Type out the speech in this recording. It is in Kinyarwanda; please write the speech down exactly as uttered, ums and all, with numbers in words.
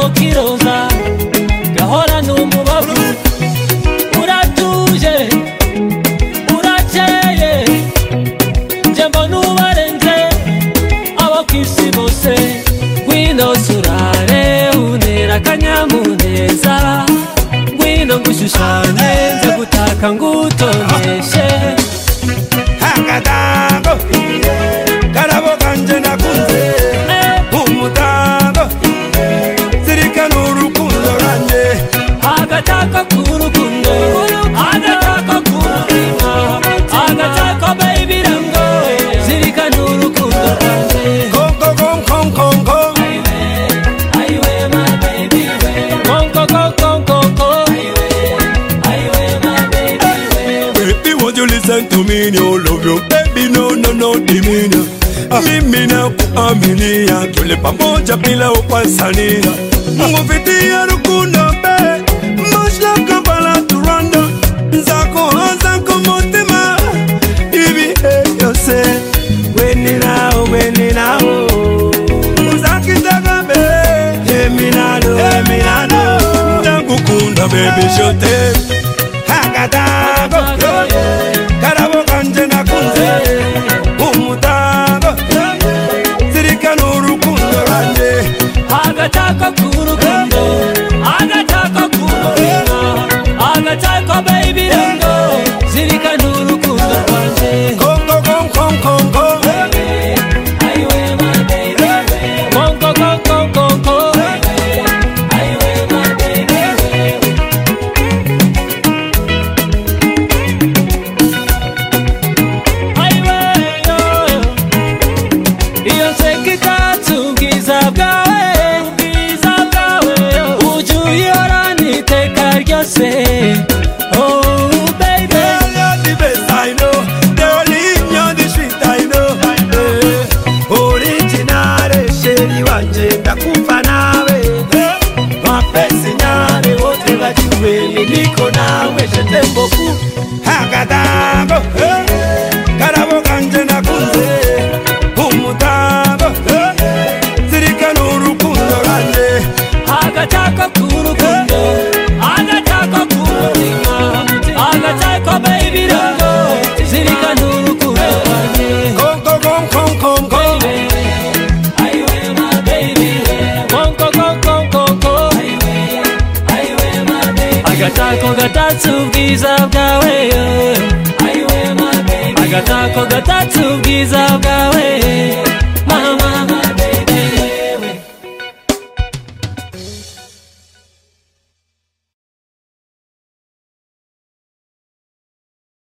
agatako kiroza gahora n'umubavu uratuje urakeye nje mbona ubarenze abo kwisi bose ngwino surare unera akanyamuneza ngwino ngushushanye nze gutaka ngutoneshe agatako karabo kanje nakunze umutako zirikana urukundo rwanjye agatako k'urukundo agatako k'umutima agatako baby rango zirikana urukundo rwanjye konko konko konko aiwe my baby konko konko konko aiwe my baby baby won't you listen to me you love you baby no no no dimina mimi na kuaminia tule pamoja bila upasania nguvitia rukundo be mashla kabala turanda nzako nzako motima ibi yose weni nao weni nao uzaki daga be eminado eminado ndagukunda baby shote agatako karabo kanje nakunze umutako zirikana urukundo rwanjye agatako k'urukundo agatako k'umutima agatako baby rango zirikana urukundo rwanjye kongo kongo kongo aiwe my baby kongo kongo kongo aiwe my baby aiwe yo iyo sekitatu ubwiza bwawe ubwiza bwawe ujya uyihorana iteka ryose oh baby you're the best I know the only you're the sweet I know eh, original sheri wanje ndakumva nawe mapenzi nyane wote bajiwe niko nawe jete mboku agatako karabo kanje nakunze umutako zirikana urukundo rwanjye agatako k'urukundo agatako k'umutima agatako baby rango zirikana urukundo rwanjye kongo kongo kongo aiwe my baby konko konko konko aiwe my baby agatako gatatse ubwiza bwawe aiwe my baby agatako gatatse ubwiza bwawe